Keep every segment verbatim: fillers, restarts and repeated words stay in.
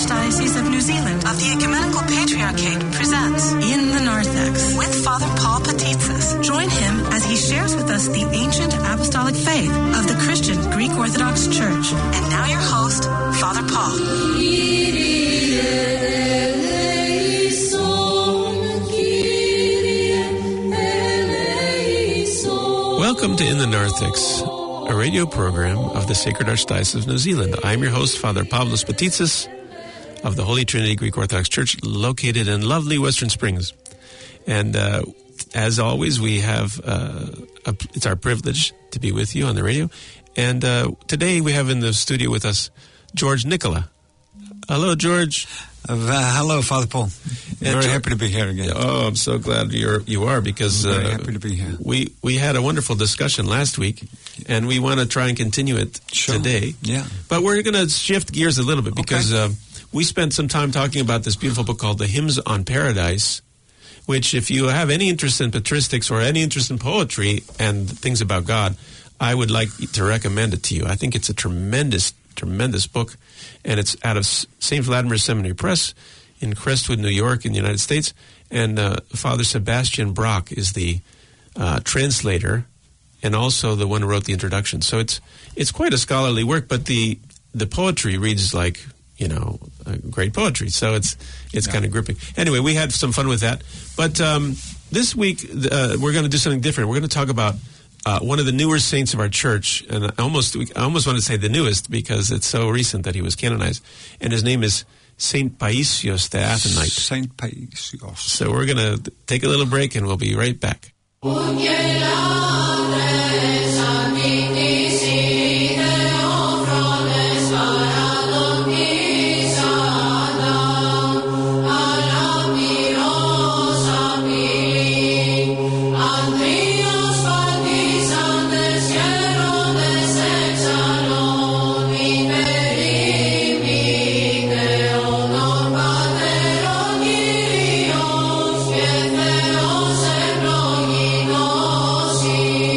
Archdiocese of New Zealand of the Ecumenical Patriarchate presents In the Narthex with Father Paul Petitsis. Join him as he shares with us the ancient apostolic faith of the Christian Greek Orthodox Church. And now your host, Father Paul. Welcome to In the Narthex, a radio program of the Sacred Archdiocese of New Zealand. I'm your host, Father Pavlos Petitsis of the Holy Trinity Greek Orthodox Church, located in lovely Western Springs. And uh, as always, we have, uh, a, it's our privilege to be with you on the radio. And uh, today we have in the studio with us George Nicola. Hello, George. Uh, hello, Father Paul. Very George, happy to be here again. Oh, I'm so glad you're you are because I'm very uh, happy to be here. We we had a wonderful discussion last week, and we want to try and continue it sure. today. Yeah, but we're going to shift gears a little bit because okay. uh, we spent some time talking about this beautiful book called The Hymns on Paradise, which, if you have any interest in patristics or any interest in poetry and things about God, I would like to recommend it to you. I think it's a tremendous, tremendous book, and it's out of Saint Vladimir Seminary Press in Crestwood, New York, in the United States. And uh, Father Sebastian Brock is the uh, translator and also the one who wrote the introduction. So it's it's quite a scholarly work, but the the poetry reads like, you know, uh, great poetry. So it's it's yeah. kind of gripping. Anyway, we had some fun with that. But um, this week, uh, we're going to do something different. We're going to talk about uh, one of the newer saints of our church. And I almost, I almost want to say the newest because it's so recent that he was canonized. And his name is Saint Paisios the Athonite. Saint Paisios. So we're going to take a little break and we'll be right back. See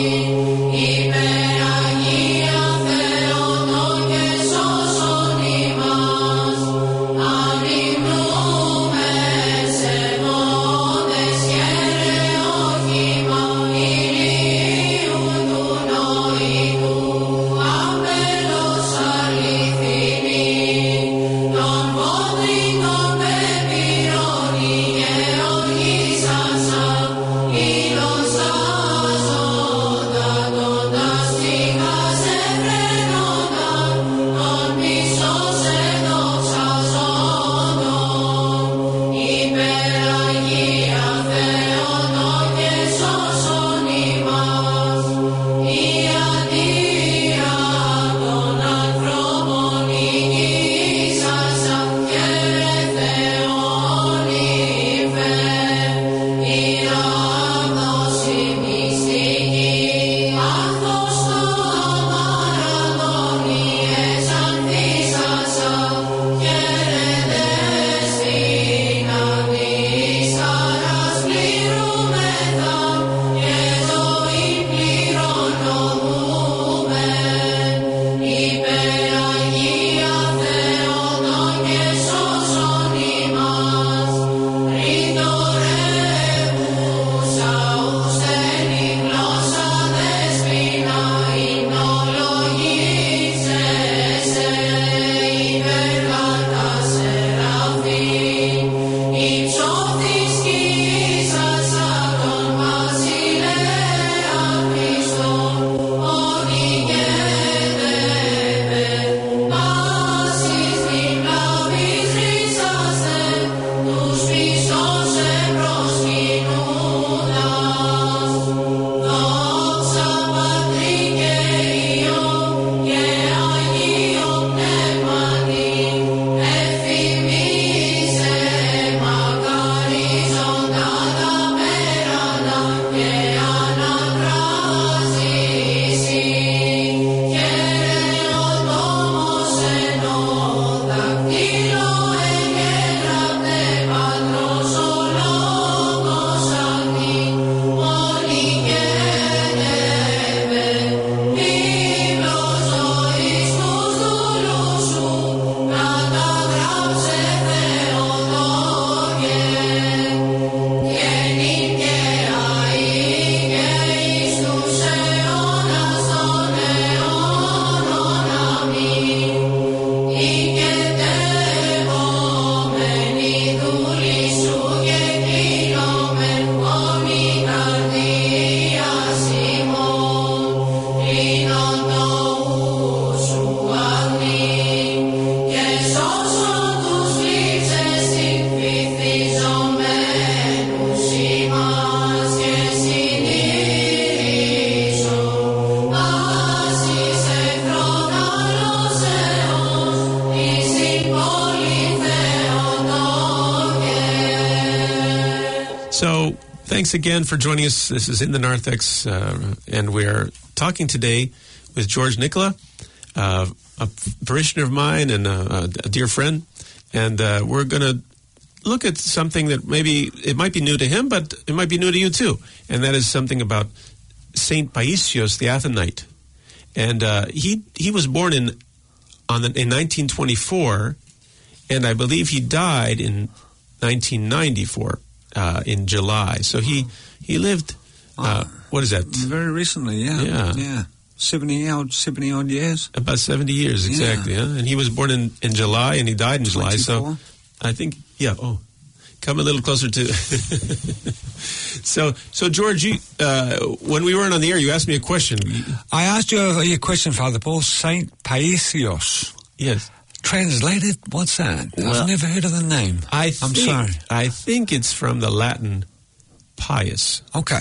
So, thanks again for joining us. This is In the Narthex, uh, and we're talking today with George Nicola, uh, a parishioner of mine and a, a dear friend, and uh, we're going to look at something that maybe it might be new to him, but it might be new to you too, and that is something about Saint Paisios the Athonite. And uh, he he was born in on the, in nineteen twenty-four, and I believe he died in nineteen ninety-four uh, in July. So he he lived. Uh, oh, what is that? Very recently, yeah, yeah, yeah. Seventy odd, seventy odd years. About seventy years, exactly. Yeah. Yeah? And he was born in, in July, and he died in July. twenty-four. So I think, yeah. Oh, come a little closer to. so, so George, you, uh, when we weren't on the air, you asked me a question. I asked you a, a question, Father Paul. Saint Paisios. Yes. Translated, what's that? Well, I've never heard of the name. I I'm think, sorry. I think it's from the Latin pious. Okay.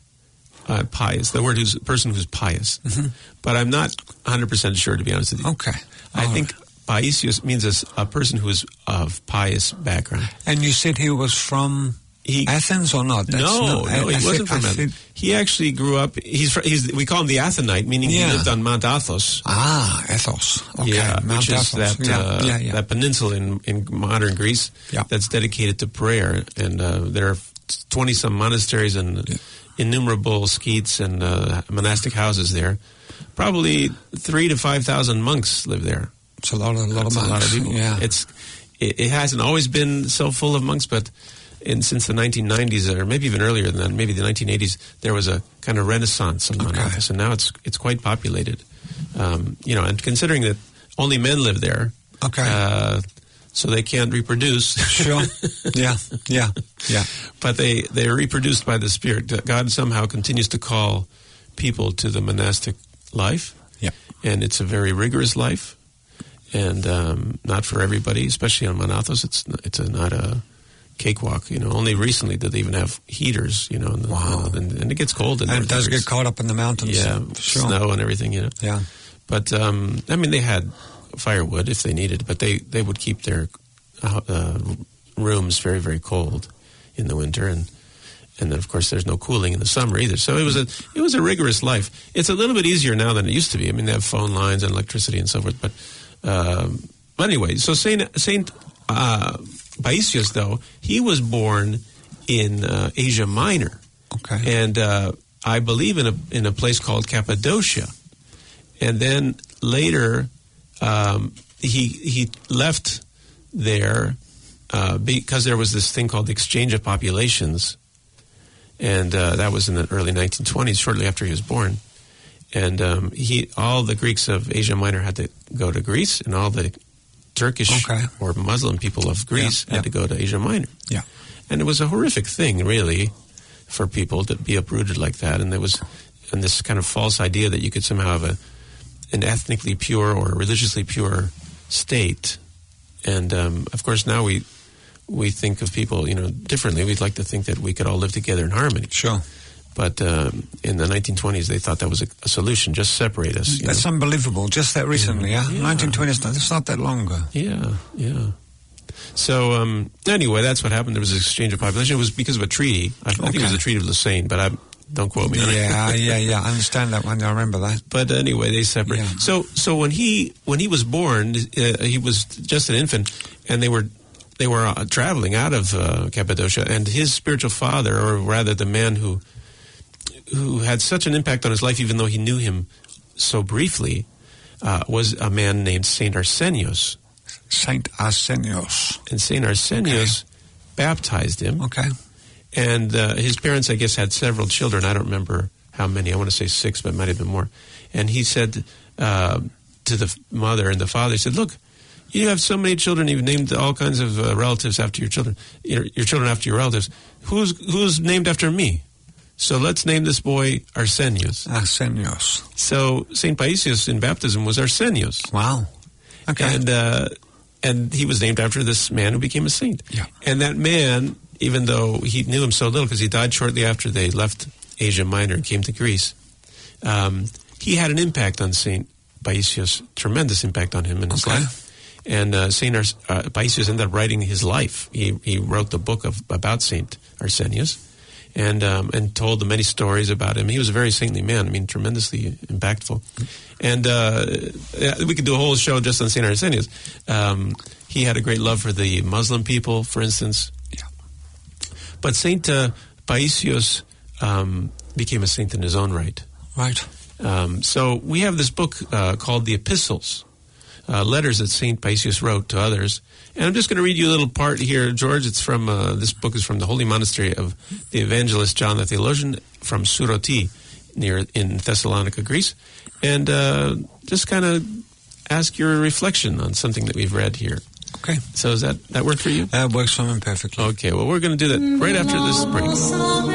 Uh, pious, the word who's person who's pious. Mm-hmm. But I'm not one hundred percent sure, to be honest with you. Okay. I All think right. Paisios means a, a person who is of pious background. And you said he was from he, Athens or not? That's no, not, no, I, he I wasn't said, from I Athens. said, He actually grew up, he's, he's we call him the Athonite, meaning Yeah. he lived on Mount Athos. Ah, Athos. Okay. Yeah, Mount which is Athos. that, yeah. uh, yeah, yeah. that peninsula in, in modern Greece Yeah. that's dedicated to prayer. And uh, there are twenty-some monasteries and Yeah. innumerable skeets and uh, monastic houses there. Probably three to five thousand monks live there. It's a lot of, a lot That's of a lot of monks. people. Yeah. It's it, it hasn't always been so full of monks, but in, since the nineteen nineties, or maybe even earlier than that, maybe the nineteen eighties, there was a kind of renaissance on Mount Okay. Athos, and now it's it's quite populated. Um, you know, and considering that only men live there, Okay. uh, so they can't reproduce. Sure. Yeah, yeah, yeah. But they they are reproduced by the Spirit. God somehow continues to call people to the monastic life. Yeah. And it's a very rigorous life, and um, not for everybody, especially on Mount Athos. It's it's a, not a cakewalk. You know, only recently did they even have heaters. You know, and, the, Wow. uh, and, and it gets cold. In And it North does Greece. get caught up in the mountains. Yeah, Sure. snow and everything. You know. Yeah. But um, I mean, they had firewood if they needed, but they, they would keep their uh, uh, rooms very very cold in the winter, and and then of course there's no cooling in the summer either. So it was a it was a rigorous life. It's a little bit easier now than it used to be. I mean, they have phone lines and electricity and so forth. But um, but anyway, so Saint Saint uh, Paisios, though, he was born in uh, Asia Minor, Okay. and uh, I believe in a in a place called Cappadocia. And then later, um, he he left there uh, because there was this thing called the exchange of populations, and uh, that was in the early nineteen twenties, shortly after he was born. And um, he all the Greeks of Asia Minor had to go to Greece, and all the Turkish Okay. or Muslim people of Greece Yeah, had yeah. to go to Asia Minor. Yeah. And it was a horrific thing, really, for people to be uprooted like that. And there was and this kind of false idea that you could somehow have a an ethnically pure or religiously pure state. And um, of course, now we we think of people, you know, differently. We'd like to think that we could all live together in harmony. Sure. But um, in the nineteen twenties, they thought that was a, a solution. Just separate us. You That's know? unbelievable. Just that recently, yeah? Yeah. nineteen twenties, that's not that long ago. Yeah, yeah. So um, anyway, that's what happened. There was an exchange of population. It was because of a treaty. I, I think it was Okay. the Treaty of Lausanne, but I don't quote me on it. Yeah, yeah, yeah. I understand that one. I remember that. But anyway, they separate. Yeah. So, so when he when he was born, uh, he was just an infant, and they were they were uh, traveling out of uh, Cappadocia, and his spiritual father, or rather the man who who had such an impact on his life, even though he knew him so briefly, uh, was a man named Saint Arsenios. Saint Arsenios. And Saint Arsenios baptized him. Okay. And uh, his parents, I guess, had several children. I don't remember how many. I want to say six, but it might have been more. And he said uh, to the mother and the father, he said, look, you have so many children. You've named all kinds of uh, relatives after your children, your, your children after your relatives. Who's who's named after me? So let's name this boy Arsenios. Arsenios. So Saint Paisios in baptism was Arsenios. Wow. Okay. And, uh, and he was named after this man who became a saint. Yeah. And that man, even though he knew him so little because he died shortly after they left Asia Minor and came to Greece, um, he had an impact on Saint Paisios, tremendous impact on him in his Okay. life. And uh, Saint Ars- uh, Paisios ended up writing his life. He he wrote the book of about Saint Arsenios, and um, and told the many stories about him. He was a very saintly man. I mean, tremendously impactful. And uh, we could do a whole show just on Saint Arsenius. Um, he had a great love for the Muslim people, for instance. Yeah. But Saint uh, Paisios um, became a saint in his own right. Right. Um, so we have this book uh, called the Epistles, uh, letters that Saint Paisios wrote to others. And I'm just going to read you a little part here, George. It's from, uh, this book is from the Holy Monastery of the Evangelist John the Theologian from Suroti, near in Thessalonica, Greece. And uh, just kind of ask your reflection on something that we've read here. Okay. So does that, that work for you? That works for me perfectly. Okay, well, we're going to do that right after this break.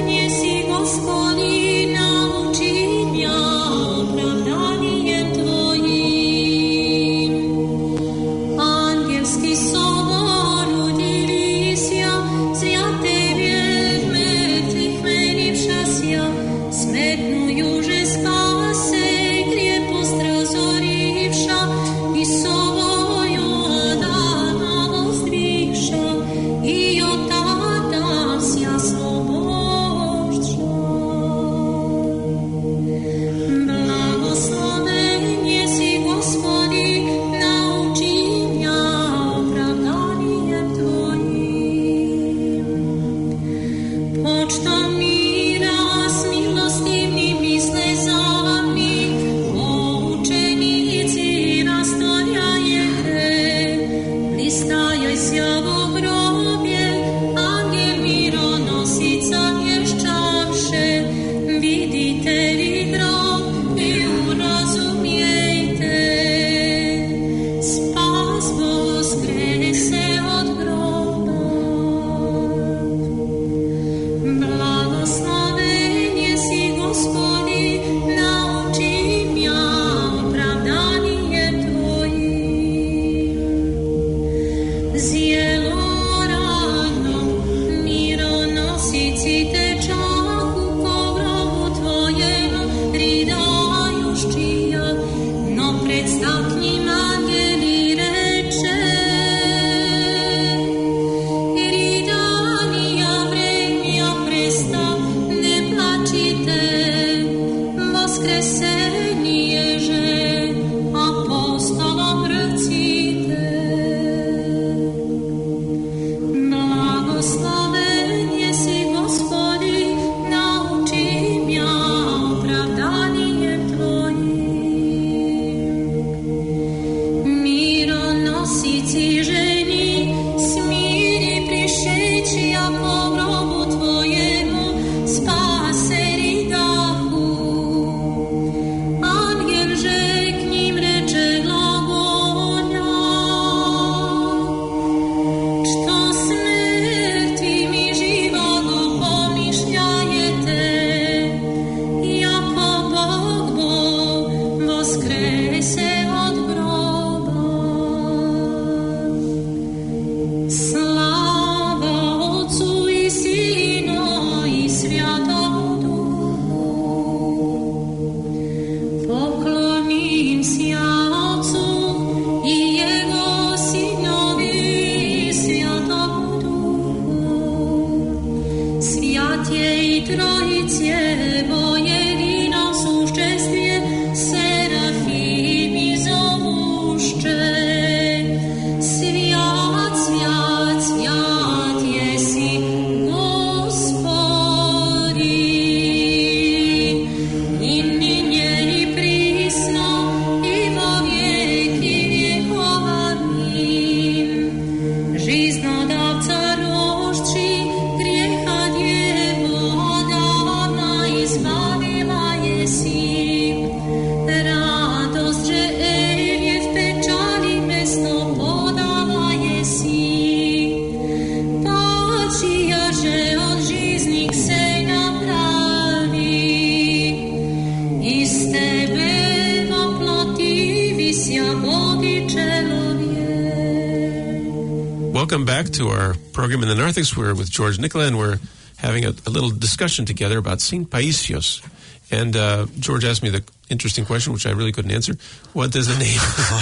Welcome back to our program in the Narthex. We're with George Nicola, and we're having a, a little discussion together about Saint Paisios. And uh, George asked me the interesting question, which I really couldn't answer. What does the name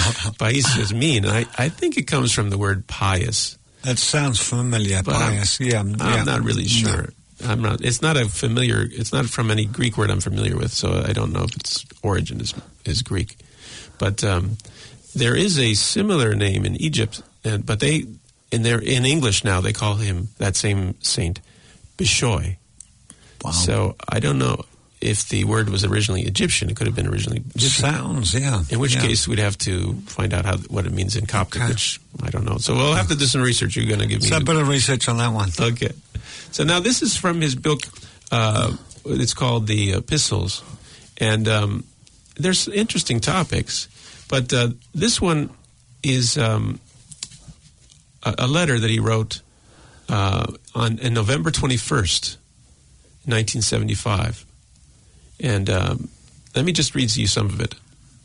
Paisios mean? And I, I think it comes from the word pious. That sounds familiar, but pious. I'm, yeah, I'm yeah. not really sure. I'm not. It's not a familiar. It's not from any Greek word I'm familiar with, so I don't know if its origin is is Greek. But um, there is a similar name in Egypt, and but they in their in English now they call him, that same saint, Bishoy. Wow. So I don't know if the word was originally Egyptian. It could have been originally Egyptian. Sounds, yeah. In which yeah. case, we'd have to find out how what it means in Coptic, Okay. which I don't know. So we'll have to do some research. You're going to give me... So a bit of research on that one. Okay. So now this is from his book. Uh, it's called The Epistles. And um, there's interesting topics. But uh, this one is um, a, a letter that he wrote uh, on in November twenty-first, nineteen seventy-five. And um, let me just read to you some of it.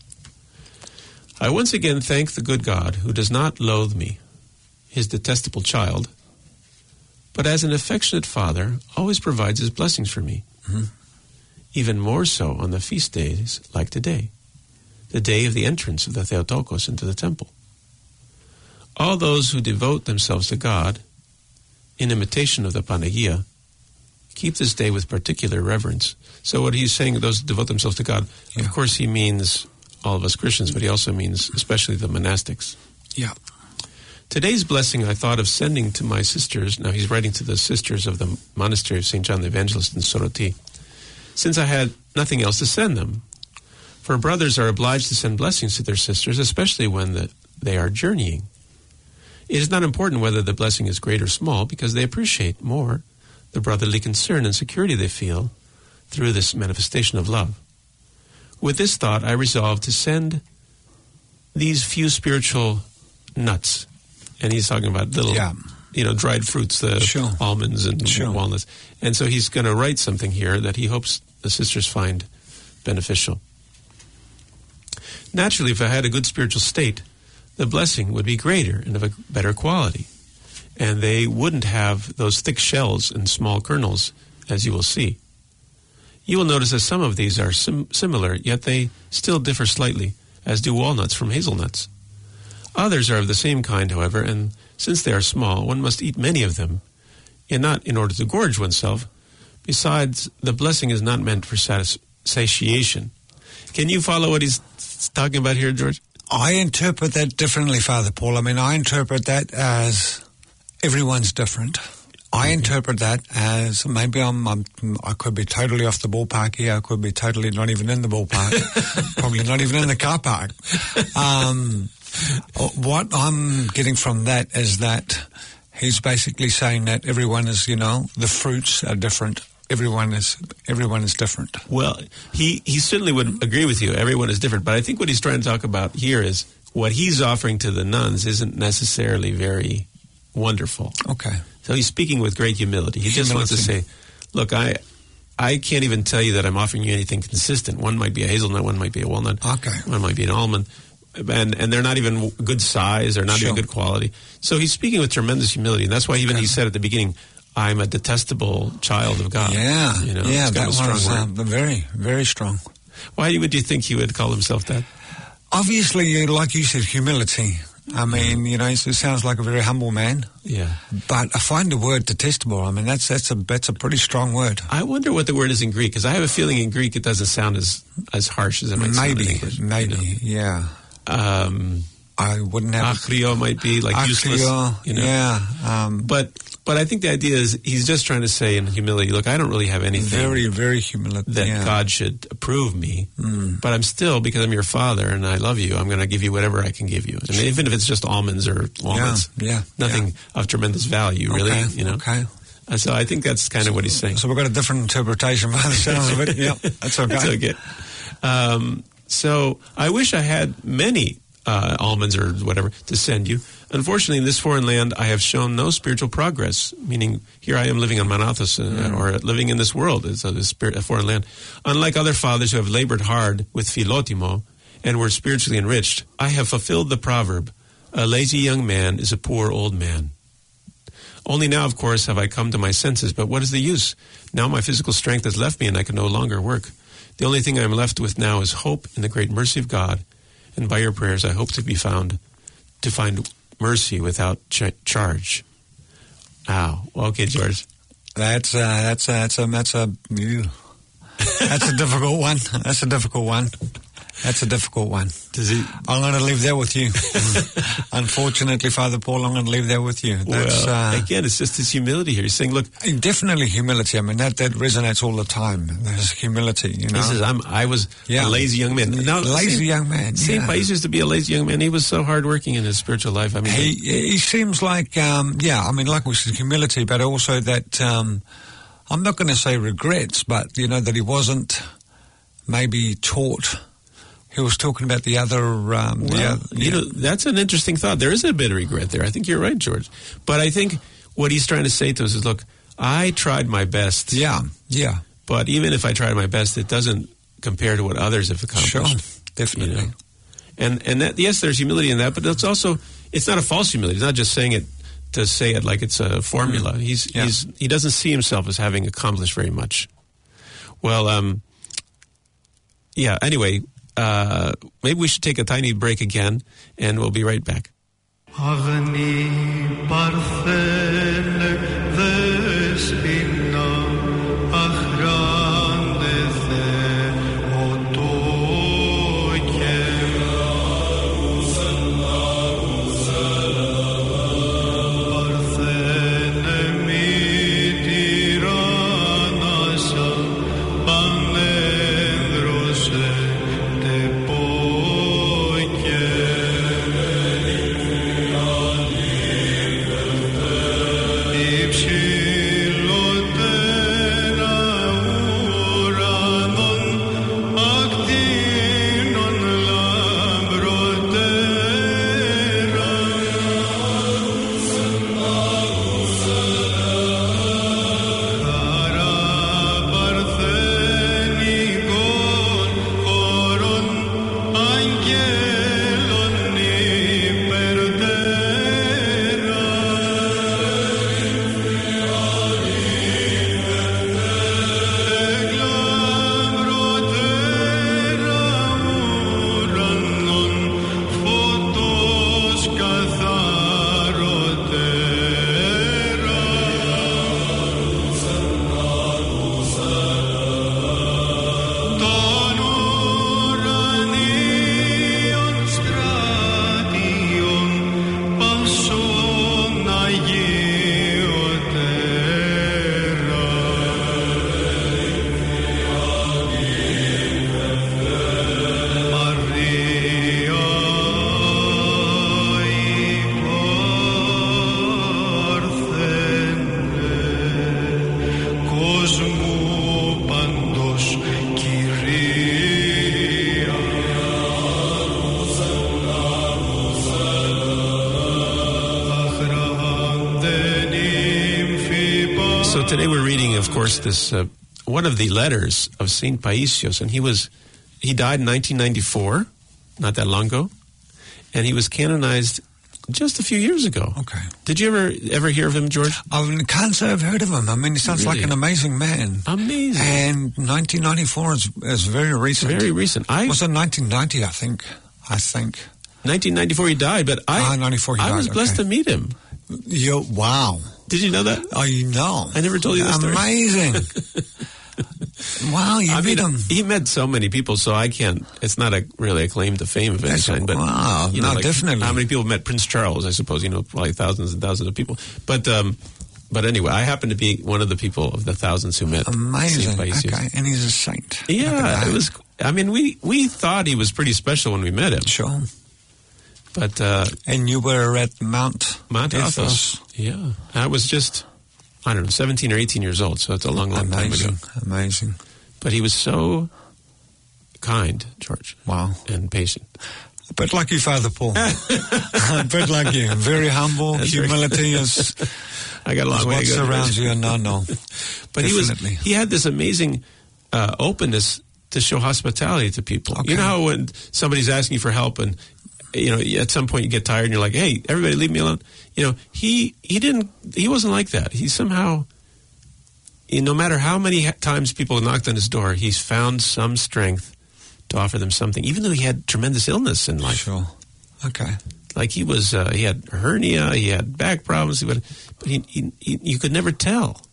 I once again thank the good God who does not loathe me, his detestable child, but as an affectionate father always provides his blessings for me, mm-hmm. even more so on the feast days like today, the day of the entrance of the Theotokos into the temple. All those who devote themselves to God, in imitation of the Panagia, keep this day with particular reverence. So what he's saying, those who devote themselves to God, yeah. of course he means all of us Christians, but he also means especially the monastics. Yeah. Today's blessing I thought of sending to my sisters. Now he's writing to the sisters of the monastery of Saint John the Evangelist in Soroti, since I had nothing else to send them. For brothers are obliged to send blessings to their sisters, especially when the, they are journeying. It is not important whether the blessing is great or small, because they appreciate more the brotherly concern and security they feel through this manifestation of love. With this thought, I resolved to send these few spiritual nuts. And he's talking about little, yeah. you know, dried fruits, the sure. almonds and sure. walnuts. And so he's going to write something here that he hopes the sisters find beneficial. Naturally, if I had a good spiritual state, the blessing would be greater and of a better quality. And they wouldn't have those thick shells and small kernels, as you will see. You will notice that some of these are sim- similar, yet they still differ slightly, as do walnuts from hazelnuts. Others are of the same kind, however, and since they are small, one must eat many of them, and not in order to gorge oneself. Besides, the blessing is not meant for satis- satiation. Can you follow what he's talking about here, George? I interpret that differently, Father Paul. I mean, I interpret that as everyone's different. I Okay. interpret interpret that as maybe I'm, I'm, I could be totally off the ballpark here. I could be totally not even in the ballpark. Probably not even in the car park. Um, what I'm getting from that is that he's basically saying that everyone is, you know, the fruits are different. Everyone is everyone is different. Well, he, he certainly would agree with you. Everyone is different. But I think what he's trying to talk about here is what he's offering to the nuns isn't necessarily very wonderful. Okay. So he's speaking with great humility. He just wants to say, look, I I can't even tell you that I'm offering you anything consistent. One might be a hazelnut, one might be a walnut, Okay. one might be an almond. And and they're not even good size, they're not Sure. even good quality. So he's speaking with tremendous humility. And that's why even Okay. he said at the beginning, I'm a detestable child of God. Yeah. You know, yeah, it's kind that of a was strong word. um, very, very strong. Why would you think he would call himself that? Obviously, like you said, humility. I mean, you know, it sounds like a very humble man. Yeah. But I find the word detestable. I mean, that's that's a that's a pretty strong word. I wonder what the word is in Greek, because I have a feeling in Greek it doesn't sound as, as harsh as it might sound in Maybe, English. maybe, You yeah. know? Um, I wouldn't have. Achrio might be like useless. Acrio, You know? yeah. Um, But but I think the idea is he's just trying to say in humility, look, I don't really have anything very, very humility. that yeah. God should approve me, Mm. but I'm still, because I'm your father and I love you, I'm going to give you whatever I can give you. And even if it's just almonds or walnuts, Yeah, yeah, nothing yeah. of tremendous value, really. Okay, You know. okay. Uh, So I think that's kind of what he's saying. So we've got a different interpretation by the sounds of it. Yeah, that's okay. That's okay. Um, so I wish I had many uh, almonds or whatever to send you. Unfortunately, in this foreign land, I have shown no spiritual progress, meaning here I am living on Mount Athos, uh, Mm. or living in this world, it's a, a, spirit, a foreign land. Unlike other fathers who have labored hard with Philotimo and were spiritually enriched, I have fulfilled the proverb, a lazy young man is a poor old man. Only now, of course, have I come to my senses, but what is the use? Now my physical strength has left me and I can no longer work. The only thing I am left with now is hope in the great mercy of God, and by your prayers I hope to be found, to find mercy without ch- charge. Ow. Okay, George. That's uh, that's uh, that's a that's a ew. That's a difficult one. That's a difficult one. That's a difficult one. Does he? I'm going to leave that with you. Unfortunately, Father Paul, I'm going to leave that with you. That's, well, uh, again, it's just his humility here. He's saying, look, definitely humility. I mean, that, that resonates all the time. There's humility, you know. he says, I'm, I was Yeah. a lazy young man. Now, lazy Saint- young man. Saint yeah. Paisius used to be a lazy young man. He was so hardworking in his spiritual life. I mean, He he seems like, um, yeah, I mean, like we said, humility, but also that, um, I'm not going to say regrets, but, you know, that he wasn't maybe taught. He was talking about the other, um, the well, other you know, that's an interesting thought. There is a bit of regret there. I think you're right, George. But I think what he's trying to say to us is, look, I tried my best. yeah, yeah, But even if I tried my best, it doesn't compare to what others have accomplished. sure, definitely. You know? And and that, yes, there's humility in that, but it's also, it's not a false humility. It's not just saying it to say it like it's a formula. He's Yeah. he's he doesn't see himself as having accomplished very much. Well, um, yeah. Anyway, uh, maybe we should take a tiny break again, and we'll be right back. Αγνή παρθένε δεσποινα, αχράντε δε οτόκε. Παρθένε μη τυράννασα, πανέδρωσε τεπόκε. Υψηλότερα ουρανών, ακτίνων λαμπροτέρα. Χαρά παρθενικών χωρών, αγγέλων υπερτέρα. Εγλαμπροτέρα ουρανών, φωτός καθαροτέρα. Των ουρανίων στρατιών, πασών αγιωτέρα. Μαρία υπάρθενε, κόσμου παντός Κυρία. Αχράντε νύμφη So today we're reading, of course, this uh, one of the letters of Saint Paisios, and he was he died in nineteen ninety-four, not that long ago, and he was canonized just a few years ago. Okay. Did you ever ever hear of him, George? I can't say I've heard of him. I mean, he sounds like Really? an amazing man. Amazing. And nineteen ninety-four is, is very recent. Very recent. I Was it nineteen ninety, I think? I think. nineteen ninety-four he died, but I Ah, ninety-four he I died, was blessed okay. to meet him. Yo, wow. Did you know that? Oh, you know. I never told you this story. Amazing. Wow, you I meet mean, him. he met so many people, so I can't. It's not a really a claim to fame of any That's- kind. But wow, you know, no, like definitely. how many people met Prince Charles? I suppose you know, probably thousands and thousands of people. But um, but anyway, I happen to be one of the people of the thousands who met. Amazing. Saint Paisios. Okay, and he's a saint. Look at Yeah, that. it was. I mean, we we thought he was pretty special when we met him, Sure. but uh, And you were at Mount Mount Athos. Athos. Yeah, I was just I don't know, seventeen or eighteen years old, so it's a long, long time ago. Amazing. Amazing. But he was so kind, George, Wow. and patient. A bit like you, Father Paul. A bit like you. Very humble. That's very- Humility is, I got a long is way what to go. surrounds you. No, no. But he was Definitely. he had this amazing uh, openness to show hospitality to people. Okay. You know how when somebody's asking you for help and you know at some point you get tired and you're like, "Hey, everybody leave me alone." You know, he he didn't he wasn't like that. He somehow you know, no matter how many ha- times people knocked on his door, he's found some strength to offer them something, even though he had tremendous illness in life. Sure. Okay. Like he was, uh, he had hernia, he had back problems, he would, but he, he, he, you could never tell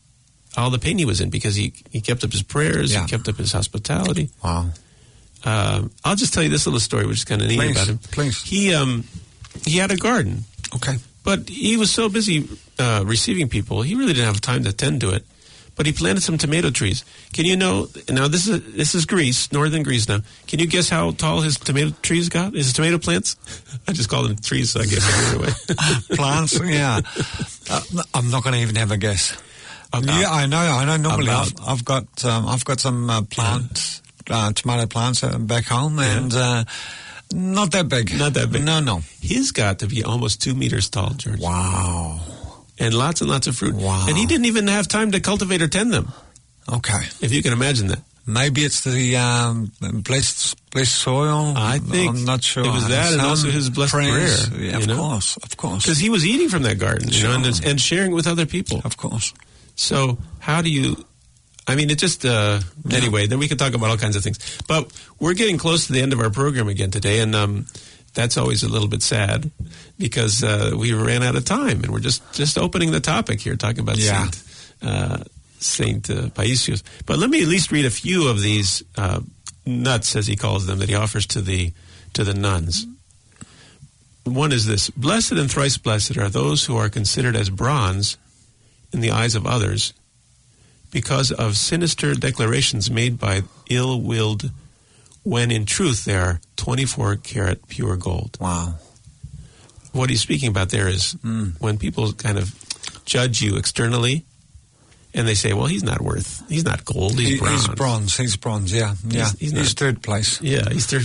all the pain he was in because he, he kept up his prayers, Yeah. he kept up his hospitality. Wow. Um, I'll just tell you this little story, which is kind of neat Please, about him. please. He um, he had a garden, Okay. but he was so busy uh, receiving people, he really didn't have time to tend to it. But he planted some tomato trees. Can you know? Now this is this is Greece, northern Greece. Now, can you guess how tall his tomato trees got? His tomato plants? I just call them trees, so I guess I give it away. Plants, yeah. Uh, I'm not going to even have a guess. About- yeah, I know. I know. Normally, about- I've, I've got um, I've got some uh, plants, uh, tomato plants uh, back home, and uh, not that big. Not that big. No, no. His got to be almost two meters tall, George. Wow. And lots and lots of fruit. Wow. And he didn't even have time to cultivate or tend them, Okay. if you can imagine that. Maybe it's the um, blessed blessed soil. I think I'm not sure. it was that and Some also his blessed prayers. prayer, Yeah, you of know? course, of course, Because he was eating from that garden, you know, and, Sure. and sharing with other people. of course. So how do you, I mean, it just, uh, anyway, then we can talk about all kinds of things. But we're getting close to the end of our program again today, and um, that's always a little bit sad because uh, we ran out of time, and we're just, just opening the topic here, talking about Yeah. Saint, uh, Saint uh, Paisios. But let me at least read a few of these uh, nuts, as he calls them, that he offers to the to the nuns. One is this: blessed and thrice blessed are those who are considered as bronze in the eyes of others because of sinister declarations made by ill-willed, when in truth they are twenty-four karat pure gold. Wow. What he's speaking about there is Mm. when people kind of judge you externally and they say, well, he's not worth, he's not gold, he's He- bronze. He's bronze. He's bronze. Yeah, yeah. He's- He's, he's not- third place. Yeah, he's third.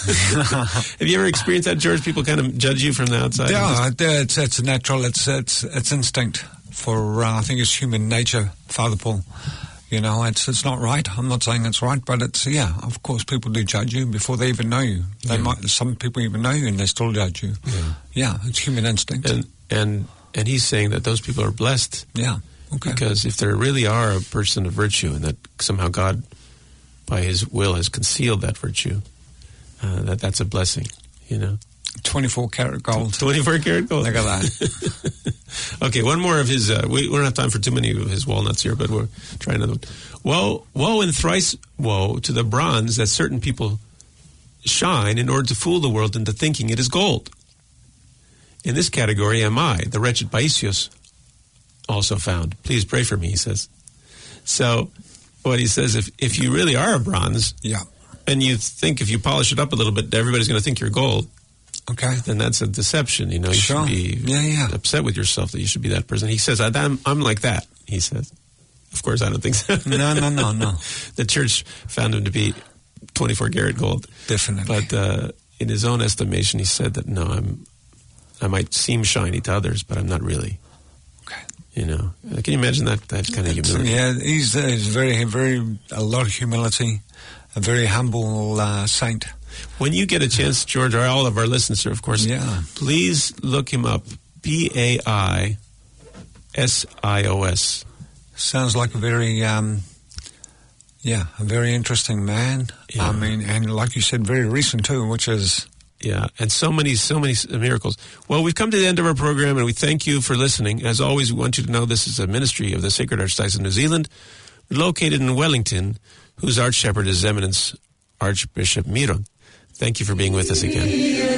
Have you ever experienced that, George? People kind of judge you from the outside? Yeah, it's it's natural. It's it's it's instinct for uh, I think it's human nature, Father Paul. You know, it's it's not right. I'm not saying it's right, but it's yeah. Of course, people do judge you before they even know you. They Yeah. might. Some people even know you and they still judge you. Yeah. Yeah, it's human instinct. And, and, and he's saying that those people are blessed yeah. Okay. because if there really are a person of virtue and that somehow God, by his will, has concealed that virtue, uh, that that's a blessing, you know. twenty-four karat gold. twenty-four karat gold. Look at that. Okay, one more of his, uh, we, we don't have time for too many of his walnuts here, but we'll try another one. Woe, woe and thrice woe to the bronze that certain people shine in order to fool the world into thinking it is gold. In this category am I, the wretched Paisios, also found. Please pray for me, he says. So, what he says, if, if you really are a bronze, Yeah. and you think if you polish it up a little bit, everybody's going to think you're gold, Okay. then that's a deception. You know, you Sure. should be Yeah, yeah. upset with yourself that you should be that person. He says, I'm, I'm like that, he says. Of course, I don't think so. No, no, no, no. The church found him to be twenty-four karat gold. Definitely. But uh, in his own estimation, he said that, no, I'm, I might seem shiny to others, but I'm not really. Okay. You know, Uh, can you imagine that, that kind of humility? Yeah, he's, uh, he's very, very, a lot of humility, a very humble uh, saint. When you get a chance, George, or all of our listeners, of course, Yeah. please look him up. P A I S I O S. Sounds like a very, um, yeah, a very interesting man. Yeah. I mean, and like you said, very recent too, which is, Yeah, and so many, so many miracles. Well, we've come to the end of our program, and we thank you for listening. As always, we want you to know this is a ministry of the Sacred Archdiocese of New Zealand, located in Wellington, whose Archshepherd is His Eminence Archbishop Miron. Thank you for being with us again.